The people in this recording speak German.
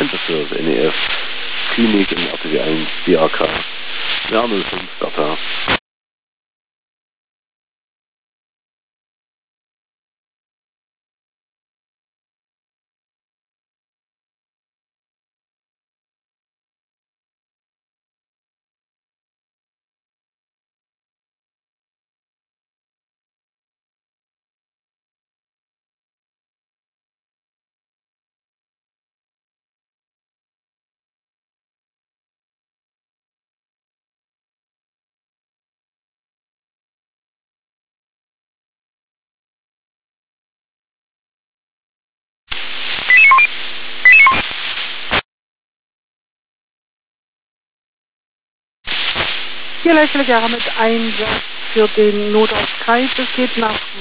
Enter für das NEF, Klinik in RTW 1, BAK, ja 05, Bertha. Hier Leitstelle Gera mit Einsatz für den Notausgleich. Es geht nach